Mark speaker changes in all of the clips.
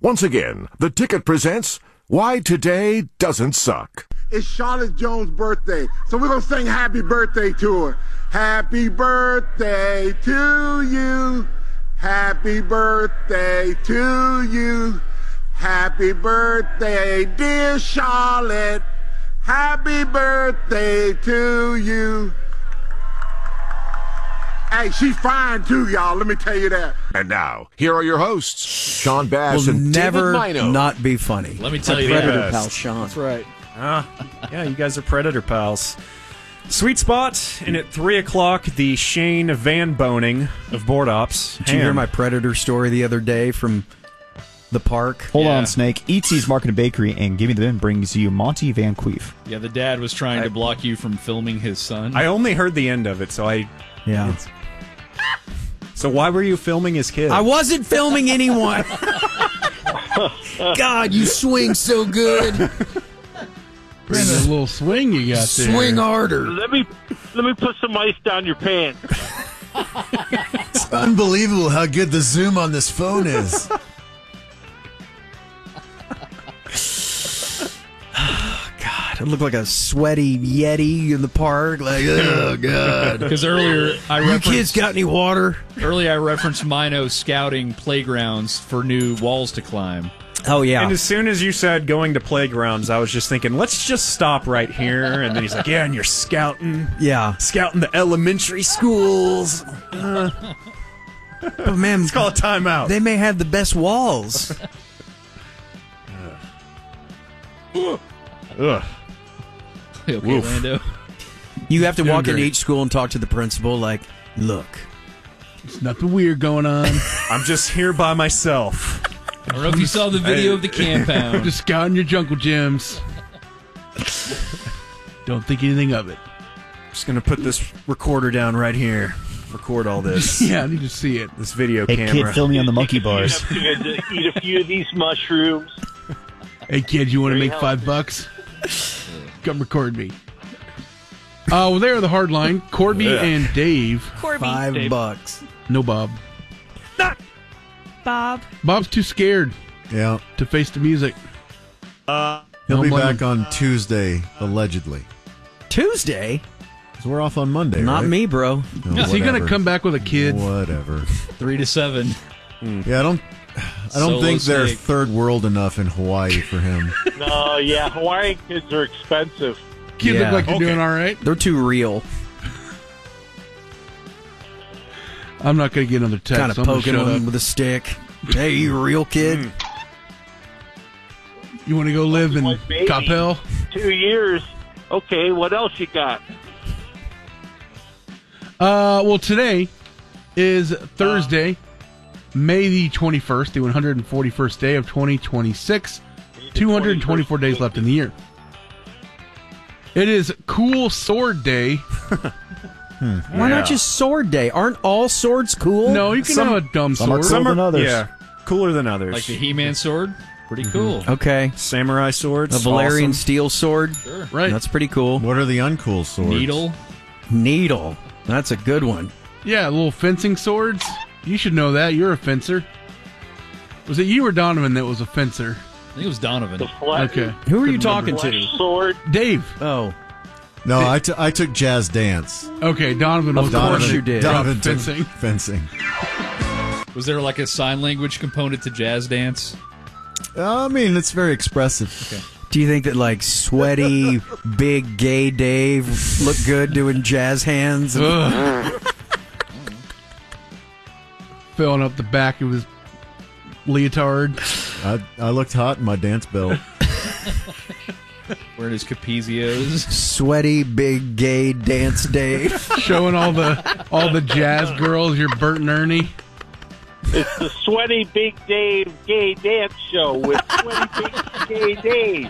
Speaker 1: Once again, the ticket presents Why Today Doesn't Suck.
Speaker 2: It's Charlotte Jones' birthday, so we're going to sing happy birthday to her. Happy birthday to you. Happy birthday to you. Happy birthday, dear Charlotte. Happy birthday to you. Hey, she's fine too, y'all. Let me tell you that.
Speaker 1: And now, here are your hosts, Sean Bass
Speaker 3: Will
Speaker 1: and
Speaker 3: never
Speaker 1: David Mino.
Speaker 3: not be funny.
Speaker 4: Let me tell you
Speaker 3: Predator
Speaker 4: that.
Speaker 3: pal Sean.
Speaker 5: That's right.
Speaker 6: Yeah, you guys are Predator pals. Sweet spot, and at 3 o'clock, the Shane Van Boning of Board Ops.
Speaker 3: Did you hear my Predator story the other day from the park?
Speaker 5: Hold on, Snake. Eatsy's Market and Bakery and Gimme the Bin brings you Monty Van Queef.
Speaker 4: Yeah, the dad was trying to block you from filming his son.
Speaker 6: I only heard the end of it, so I...
Speaker 3: Yeah.
Speaker 6: So why were you filming his kid?
Speaker 3: I wasn't filming anyone. God, you swing so good.
Speaker 7: Bring a little swing you got there.
Speaker 3: Swing harder.
Speaker 8: Let me put some ice down your pants.
Speaker 9: It's unbelievable how good the zoom on this phone is.
Speaker 3: God, it looked like a sweaty Yeti in the park. Like, oh, God.
Speaker 4: Because earlier I
Speaker 3: You kids got any water?
Speaker 4: Earlier I referenced Mino scouting playgrounds for new walls to climb.
Speaker 3: Oh, yeah.
Speaker 6: And as soon as you said going to playgrounds, I was just thinking, let's just stop right here. And then he's like, yeah, and you're scouting.
Speaker 3: Yeah.
Speaker 6: Scouting the elementary schools.
Speaker 3: But, man,
Speaker 6: Let's call a timeout.
Speaker 3: they may have the best walls.
Speaker 6: Ugh.
Speaker 4: Okay,
Speaker 6: Woof.
Speaker 4: Lando.
Speaker 3: You have to walk
Speaker 7: Doing
Speaker 3: into
Speaker 7: great.
Speaker 3: each school and talk to the principal like, look.
Speaker 7: There's nothing weird going on.
Speaker 6: I'm just here by myself.
Speaker 4: I don't know if you saw the video of the compound.
Speaker 7: Just scouting your jungle gyms. Don't think anything of it.
Speaker 6: Just going to put this recorder down right here. Record all this.
Speaker 7: Yeah, I need to see it.
Speaker 6: This video
Speaker 5: Hey,
Speaker 6: camera.
Speaker 5: kid, film me on the monkey bars.
Speaker 8: Eat a few of these mushrooms.
Speaker 7: Hey, kid, you want to
Speaker 8: Very
Speaker 7: make
Speaker 8: healthy.
Speaker 7: $5? Come record me. Well, there are the hard line. Corby and Dave.
Speaker 3: $5.
Speaker 7: No Bob.
Speaker 10: Bob.
Speaker 7: Bob's too scared
Speaker 9: Yeah,
Speaker 7: to face the music.
Speaker 9: he'll
Speaker 7: Don't
Speaker 9: be
Speaker 7: blame
Speaker 9: back
Speaker 7: him.
Speaker 9: on Tuesday, allegedly.
Speaker 3: Tuesday?
Speaker 9: So we're off on Monday,
Speaker 3: Not
Speaker 9: right?
Speaker 3: me, bro.
Speaker 9: No,
Speaker 7: Is he going to
Speaker 9: whatever.
Speaker 7: come back with a kid?
Speaker 9: Whatever.
Speaker 4: 3 to 7.
Speaker 9: Yeah, I don't
Speaker 4: Solo
Speaker 9: think they're
Speaker 4: snake.
Speaker 9: third world enough in Hawaii for him.
Speaker 8: No, yeah, Hawaiian kids are expensive.
Speaker 7: Kid
Speaker 3: Yeah.
Speaker 7: look like you're
Speaker 6: Okay.
Speaker 7: doing all right.
Speaker 3: They're too real.
Speaker 7: I'm not going to get another text.
Speaker 3: Kind of
Speaker 7: I'm gonna
Speaker 3: poking
Speaker 7: shut
Speaker 3: them
Speaker 7: up.
Speaker 3: with a stick. Hey, you a real kid?
Speaker 7: You want to go live in
Speaker 8: Like baby.
Speaker 7: Coppell?
Speaker 8: 2 years. Okay, what else you got?
Speaker 7: Well, today is Thursday, May the 21st, the 141st day of 2026. 224 days left in the year. It is Cool Sword Day.
Speaker 3: Why not just Sword Day? Aren't all swords cool?
Speaker 7: No, you can
Speaker 6: Some-
Speaker 7: have a dumb
Speaker 5: some are
Speaker 7: sword.
Speaker 5: cool. than others.
Speaker 6: Yeah, cooler than others.
Speaker 4: Like the He-Man sword. Pretty cool.
Speaker 3: Okay.
Speaker 6: Samurai swords.
Speaker 3: A Valerian
Speaker 6: awesome.
Speaker 3: steel sword.
Speaker 4: Sure.
Speaker 7: Right.
Speaker 3: That's pretty cool.
Speaker 9: What are the uncool swords?
Speaker 4: Needle.
Speaker 3: Needle. That's a good one.
Speaker 7: Yeah, little fencing swords. You should know that. You're a fencer. Was it you or Donovan that was a fencer?
Speaker 4: I think it was Donovan.
Speaker 8: The flesh,
Speaker 7: Okay.
Speaker 3: Who are you
Speaker 7: Couldn't
Speaker 3: talking
Speaker 7: remember.
Speaker 3: to?
Speaker 8: flesh sword.
Speaker 7: Dave.
Speaker 3: Oh.
Speaker 9: No, I took jazz dance.
Speaker 7: Okay, Donovan was
Speaker 3: Of
Speaker 7: the one
Speaker 3: course
Speaker 7: that
Speaker 3: you did.
Speaker 7: dropped
Speaker 9: Donovan took
Speaker 7: fencing.
Speaker 9: fencing.
Speaker 4: Was there like a sign language component to jazz dance?
Speaker 9: I mean, it's very expressive.
Speaker 3: Do you think that, like, sweaty, big, gay Dave looked good doing jazz hands?
Speaker 7: Ugh. Filling up the back of his leotard.
Speaker 9: I looked hot in my dance belt.
Speaker 4: Wearing his Capezios.
Speaker 3: Sweaty, big, gay dance Dave.
Speaker 7: Showing all the jazz girls your Bert and Ernie.
Speaker 8: It's the Sweaty Big Dave Gay Dance Show with Sweaty Big Gay Dave.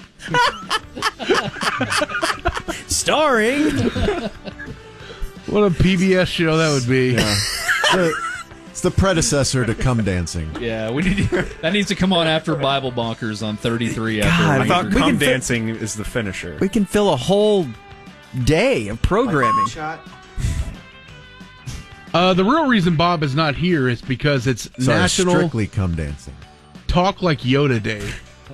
Speaker 3: Starring.
Speaker 7: What a PBS show that would be.
Speaker 9: Yeah. It's the predecessor to Come Dancing.
Speaker 4: Yeah, we need that needs to come on after Bible Bonkers on 33.
Speaker 3: God,
Speaker 4: after
Speaker 6: I thought
Speaker 3: We
Speaker 6: Come
Speaker 3: can fit-
Speaker 6: Dancing is the finisher.
Speaker 3: We can fill a whole day of programming.
Speaker 7: The real reason Bob is not here is because it's
Speaker 9: Sorry,
Speaker 7: National.
Speaker 9: strictly Come Dancing.
Speaker 7: Talk Like Yoda Day.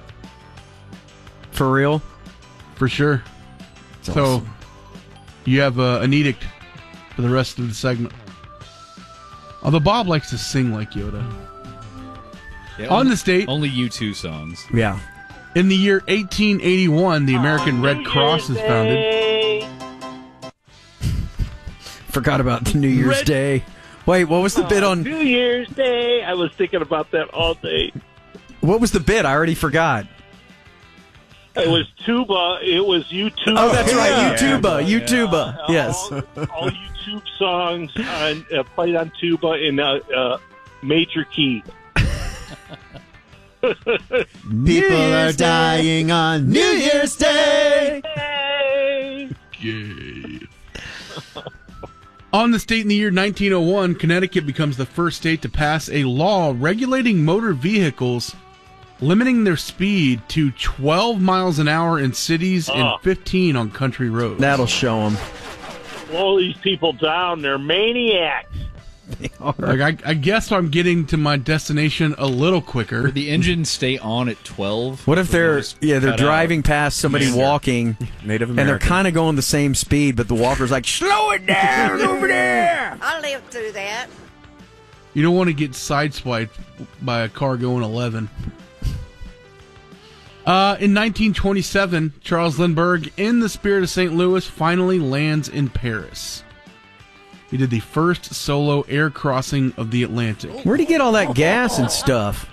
Speaker 3: For real?
Speaker 7: For sure.
Speaker 3: That's
Speaker 7: so,
Speaker 3: awesome.
Speaker 7: you have an edict for the rest of the segment. Although Bob likes to sing like Yoda.
Speaker 4: Yeah,
Speaker 7: On this date,
Speaker 4: only U2 songs.
Speaker 3: Yeah.
Speaker 7: in the year 1881, the American Red Cross is founded.
Speaker 3: Forgot about the New Year's Day. Wait, what was the bit on...
Speaker 8: New Year's Day? I was thinking about that all day.
Speaker 3: What was the bit? I already forgot.
Speaker 8: It was tuba. It was YouTube.
Speaker 3: Oh, that's right. YouTuber. Yes.
Speaker 8: All YouTube songs played on tuba in major key.
Speaker 9: People are dying on New Year's Day.
Speaker 7: Yay. On this date in the year 1901, Connecticut becomes the first state to pass a law regulating motor vehicles, limiting their speed to 12 miles an hour in cities and 15 on country roads.
Speaker 3: That'll show them.
Speaker 8: Slow these people down. They're maniacs.
Speaker 7: Like I guess I'm getting to my destination a little quicker.
Speaker 4: Would the engine stay on at 12?
Speaker 3: What if they're driving past somebody walking,
Speaker 6: Native
Speaker 3: and they're
Speaker 6: American.
Speaker 3: kind of going the same speed, but the walker's like, slow it down over there.
Speaker 10: I'll live through that.
Speaker 7: You don't want to get sideswiped by a car going 11. In 1927, Charles Lindbergh, in the spirit of St. Louis, finally lands in Paris. He did the first solo air crossing of the Atlantic.
Speaker 3: Where'd he get all that gas and stuff?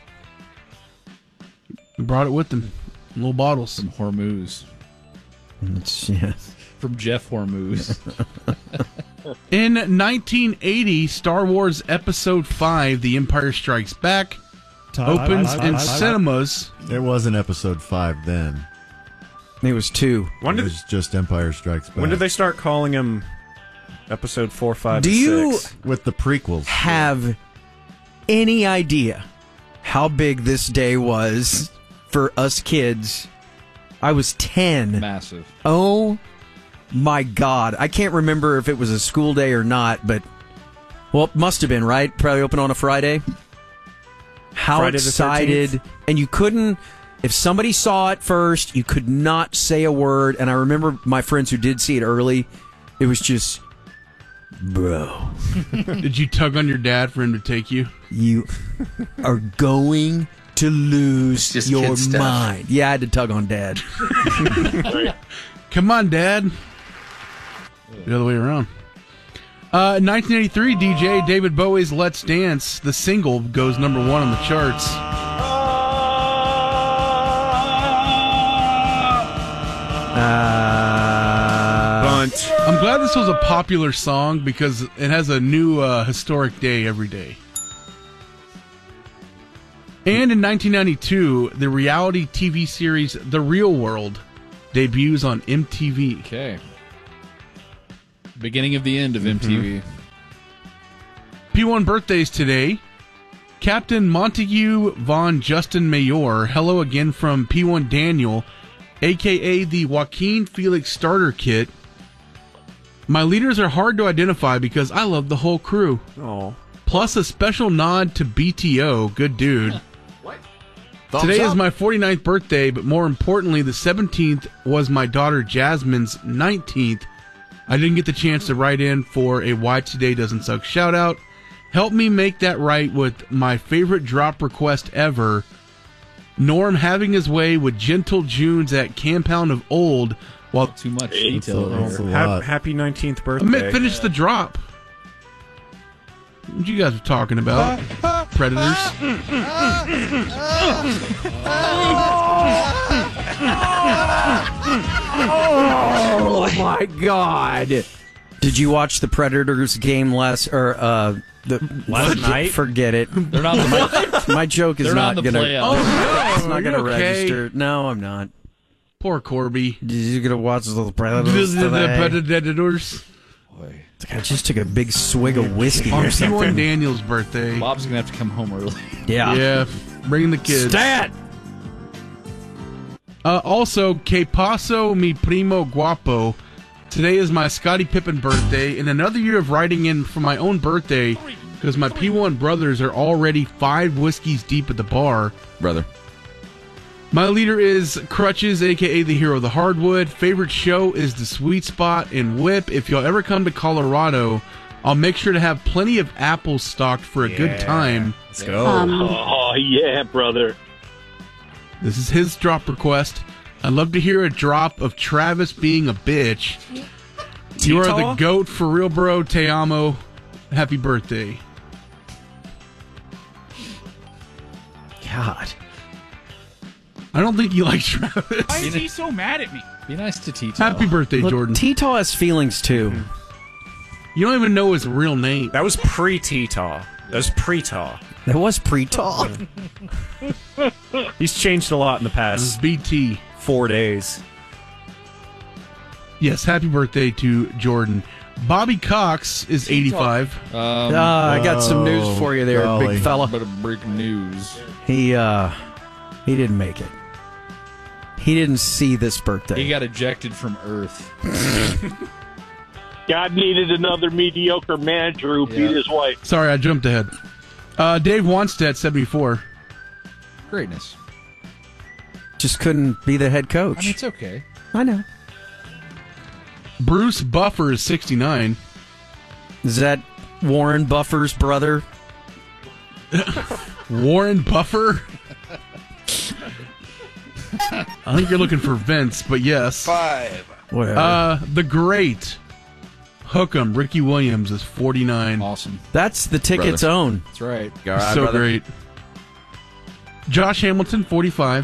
Speaker 7: He brought it with him in little bottles.
Speaker 4: From Hormuz.
Speaker 3: Yes.
Speaker 4: From Jeff Hormuz.
Speaker 7: In 1980, Star Wars Episode 5, The Empire Strikes Back, opens in cinemas.
Speaker 9: There was an episode 5 then.
Speaker 3: It was 2.
Speaker 9: It was just Empire Strikes Back.
Speaker 6: When did they start calling him Episode 4, 5,
Speaker 3: Do
Speaker 6: and
Speaker 3: you
Speaker 6: 6?
Speaker 9: With the prequels.
Speaker 3: Have any idea how big this day was for us kids? I was 10.
Speaker 4: Massive.
Speaker 3: Oh my God. I can't remember if it was a school day or not, but, well, it must have been, right? Probably open on a Friday. How
Speaker 6: Friday the
Speaker 3: excited.
Speaker 6: 13th?
Speaker 3: And you couldn't, if somebody saw it first, you could not say a word. And I remember my friends who did see it early, it was just, bro.
Speaker 7: Did you tug on your dad for him to take you?
Speaker 3: You are going to lose
Speaker 11: Just
Speaker 3: your
Speaker 11: kid stuff.
Speaker 3: mind. Yeah, I had to tug on Dad.
Speaker 7: Come on, Dad. The other way around. 1983, DJ David Bowie's Let's Dance, the single, goes number 1 on the charts.
Speaker 6: Bunt.
Speaker 7: I'm glad this was a popular song because it has a new historic day every day. And in 1992, the reality TV series The Real World debuts on MTV.
Speaker 4: Okay. Beginning of the end of MTV.
Speaker 7: P1 birthdays today. Captain Montague von Justin Mayor, hello again from P1 Daniel, a.k.a. the Joaquin Felix Starter Kit. My leaders are hard to identify because I love the whole crew.
Speaker 6: Oh.
Speaker 7: Plus a special nod to BTO, good dude. Today is my 49th birthday, but more importantly, the 17th was my daughter Jasmine's 19th. I didn't get the chance to write in for a Why Today Doesn't Suck shout out. Help me make that right with my favorite drop request ever. Norm having his way with Gentle Junes at Campound of Old while
Speaker 4: Too much detail
Speaker 9: That's a
Speaker 4: there.
Speaker 9: lot.
Speaker 6: Happy 19th birthday.
Speaker 7: finish the drop. What you guys are talking about? Predators.
Speaker 3: Oh my God! Did you watch the Predators game last
Speaker 6: night?
Speaker 3: Forget it.
Speaker 4: They're not the,
Speaker 3: My joke is
Speaker 4: they're not
Speaker 3: not
Speaker 4: the
Speaker 3: gonna.
Speaker 4: playoffs.
Speaker 3: It's not gonna
Speaker 7: You're okay.
Speaker 3: register. No, I'm not.
Speaker 7: Poor Corby.
Speaker 3: You're gonna watch the Predators
Speaker 7: The
Speaker 3: today?
Speaker 7: Predators.
Speaker 4: Boy.
Speaker 3: I just took a big swig of whiskey
Speaker 7: On
Speaker 3: or
Speaker 7: P1
Speaker 3: something.
Speaker 7: Daniel's birthday.
Speaker 4: Bob's going to have to come home early.
Speaker 3: Yeah.
Speaker 7: Yeah, bringing the kids.
Speaker 3: Stat.
Speaker 7: Also, Que Paso Mi Primo Guapo. Today is my Scottie Pippen birthday, and another year of writing in for my own birthday. because my P1 brothers are already 5 whiskeys deep at the bar.
Speaker 3: Brother.
Speaker 7: My leader is Crutches, a.k.a. the hero of the hardwood. Favorite show is The Sweet Spot and Whip. If y'all ever come to Colorado, I'll make sure to have plenty of apples stocked for a good time.
Speaker 6: Let's go.
Speaker 8: Oh, yeah, brother.
Speaker 7: This is his drop request. I'd love to hear a drop of Travis being a bitch. You are the GOAT for real, bro. Te amo. Happy birthday.
Speaker 3: God.
Speaker 7: I don't think you like Travis.
Speaker 10: Why is he so mad at me?
Speaker 4: Be nice to Tito.
Speaker 7: Happy birthday,
Speaker 3: Look,
Speaker 7: Jordan.
Speaker 3: Tito has feelings, too.
Speaker 7: You don't even know his real name.
Speaker 6: That was pre-T-Taw. That was pre-Taw.
Speaker 3: That was pre-Taw.
Speaker 6: He's changed a lot in the
Speaker 7: This is
Speaker 6: past
Speaker 7: BT.
Speaker 6: 4 days.
Speaker 7: Yes, happy birthday to Jordan. Bobby Cox is 85.
Speaker 3: I got some news for you there,
Speaker 9: golly.
Speaker 3: big fella.
Speaker 4: Bit of breaking news.
Speaker 3: He didn't make it. He didn't see this birthday.
Speaker 4: He got ejected from Earth.
Speaker 8: God needed another mediocre manager who beat his wife.
Speaker 7: Sorry, I jumped ahead. Dave Wanstead, 74.
Speaker 4: Greatness.
Speaker 3: Just couldn't be the head
Speaker 4: I
Speaker 3: coach.
Speaker 4: mean, it's okay.
Speaker 3: I know.
Speaker 7: Bruce Buffer is 69.
Speaker 3: Is that Warren Buffer's brother?
Speaker 7: Warren Buffer? I think you're looking for Vince, but yes.
Speaker 10: 5.
Speaker 3: Whatever.
Speaker 7: The great Hook'em, Ricky Williams, is 49.
Speaker 4: Awesome.
Speaker 3: That's the ticket's own.
Speaker 4: That's right.
Speaker 7: So great. Josh Hamilton, 45.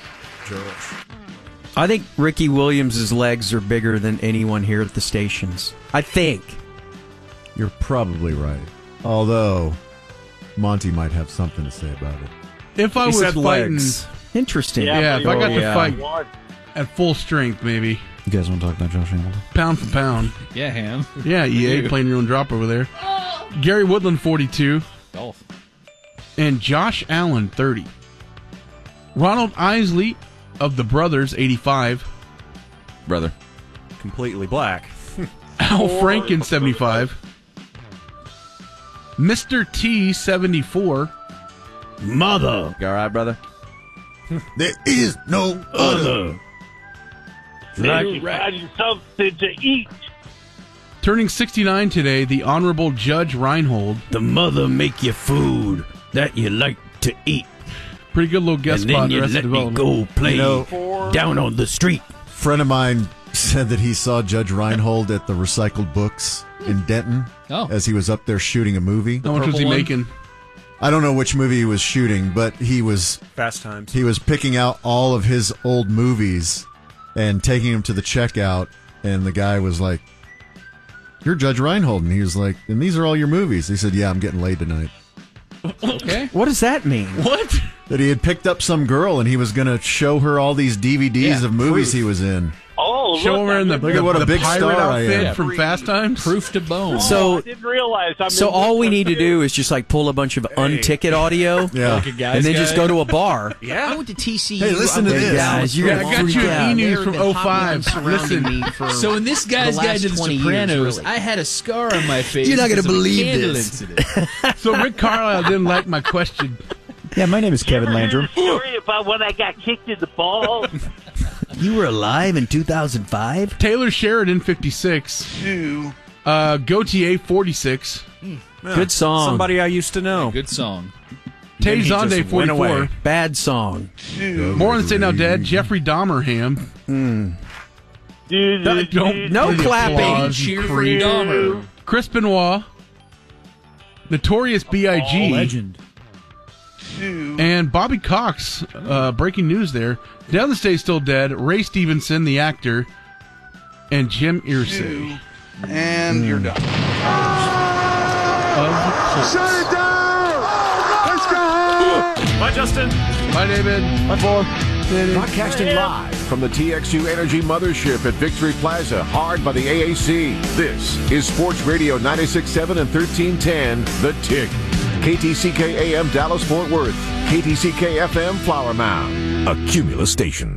Speaker 3: I think Ricky Williams' legs are bigger than anyone here at the stations. I think.
Speaker 9: You're probably right. Although, Monty might have something to say about it.
Speaker 7: If I
Speaker 6: He
Speaker 7: was
Speaker 6: said
Speaker 7: fighting,
Speaker 6: legs.
Speaker 3: Interesting.
Speaker 7: yeah, if I got to
Speaker 3: yeah.
Speaker 7: fight at full strength, maybe
Speaker 5: You guys want to talk about Josh Hamilton?
Speaker 7: pound for pound.
Speaker 4: Yeah, Ham.
Speaker 7: Yeah, EA playing your own drop over there. Gary Woodland, 42,
Speaker 4: Golf.
Speaker 7: and Josh Allen, 30. Ronald Isley of the Brothers, 85.
Speaker 3: Brother.
Speaker 6: Completely black.
Speaker 7: Al Franken, 75. Mr. T, 74.
Speaker 3: Mother. You all right, brother?
Speaker 9: There is no other.
Speaker 8: They finding something to eat.
Speaker 7: Turning 69 today, the Honorable Judge Reinhold.
Speaker 3: The mother make you food that you like to eat.
Speaker 7: Pretty good little guest
Speaker 3: and
Speaker 7: spot.
Speaker 3: then you
Speaker 7: Arrested
Speaker 3: let me
Speaker 7: Development.
Speaker 3: go play
Speaker 9: You know,
Speaker 3: down on the street.
Speaker 9: friend of mine said that he saw Judge Reinhold at the Recycled Books in Denton as he was up there shooting a movie.
Speaker 7: How much was he making?
Speaker 9: I don't know which movie he was shooting, but he was
Speaker 6: Fast Times.
Speaker 9: He was picking out all of his old movies and taking them to the checkout, and the guy was like, "You're Judge Reinhold," and he was like, "And these are all your movies?" He said, "Yeah, I'm getting laid tonight."
Speaker 4: Okay.
Speaker 3: What does that mean?
Speaker 7: What?
Speaker 9: That he had picked up some girl and he was going to show her all these DVDs of movies he was in.
Speaker 8: Oh,
Speaker 7: Show her in the,
Speaker 9: Look at what a big
Speaker 7: pirate
Speaker 9: star I
Speaker 7: outfit
Speaker 9: am.
Speaker 7: from Fast Times.
Speaker 4: Proof to bone.
Speaker 8: I
Speaker 3: So,
Speaker 8: didn't realize.
Speaker 3: all we need to do is just like pull a bunch of unticket audio,
Speaker 9: Yeah.
Speaker 4: Like a guy's
Speaker 3: and then just
Speaker 4: guy.
Speaker 3: go to a bar.
Speaker 10: I went to TCU.
Speaker 9: Hey, listen to
Speaker 10: I went
Speaker 9: this.
Speaker 3: Guys, you're
Speaker 7: Yeah, I
Speaker 3: gonna
Speaker 7: got
Speaker 3: freak
Speaker 7: you an
Speaker 3: out.
Speaker 7: E-News
Speaker 10: There
Speaker 7: from
Speaker 10: have been hot
Speaker 7: 05.
Speaker 10: women surrounding
Speaker 7: Listen.
Speaker 10: me for
Speaker 4: So in this guy's
Speaker 10: the
Speaker 4: guide
Speaker 10: last
Speaker 4: to the
Speaker 10: 20 years,
Speaker 4: Sopranos,
Speaker 10: really.
Speaker 4: I had a scar on my face.
Speaker 3: You're not gonna
Speaker 4: because of a
Speaker 3: believe
Speaker 4: candle
Speaker 3: this.
Speaker 4: incident.
Speaker 7: So Rick Carlisle didn't like my question.
Speaker 5: Yeah, my name is Kevin Landrum.
Speaker 8: Story about when I got kicked in the balls.
Speaker 3: You were alive in 2005?
Speaker 7: Taylor Sheridan, 56. Gautier, 46.
Speaker 3: Good song.
Speaker 6: Somebody I used to know.
Speaker 4: Good song.
Speaker 7: Tay
Speaker 6: Then he
Speaker 7: Zonde,
Speaker 6: just went
Speaker 7: 44.
Speaker 6: away.
Speaker 3: Bad song.
Speaker 7: More on the Say Now Dead. Jeffrey Dahmerham.
Speaker 3: No clapping.
Speaker 7: applause,
Speaker 4: Cheer for
Speaker 7: creep.
Speaker 4: Dahmer.
Speaker 7: Chris Benoit. Notorious B.I.G.
Speaker 4: Legend.
Speaker 7: And Bobby Cox. Breaking news there. Down the Stay Still Dead. Ray Stevenson, the actor. And Jim Irsay.
Speaker 10: And you're done.
Speaker 2: Shut it down! Let's go!
Speaker 6: Bye, Justin.
Speaker 7: Bye, David.
Speaker 1: Broadcasting live from the TXU Energy Mothership at Victory Plaza, hard by the AAC. This is Sports Radio 96.7 and 1310, The Tick. KTCK AM Dallas Fort Worth, KTCK FM Flower Mound, a Cumulus station.